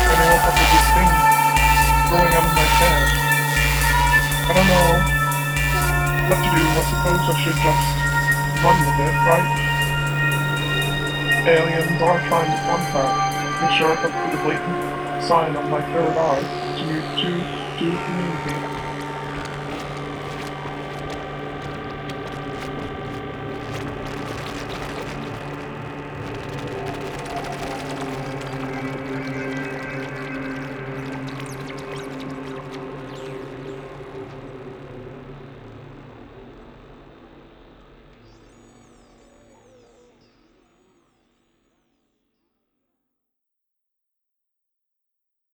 and I woke up with this thing growing out of my head. I don't know what to do. I suppose I should just run with it, right? Aliens are trying to contact. Make sure I put the blatant sign on my third eye to communicate.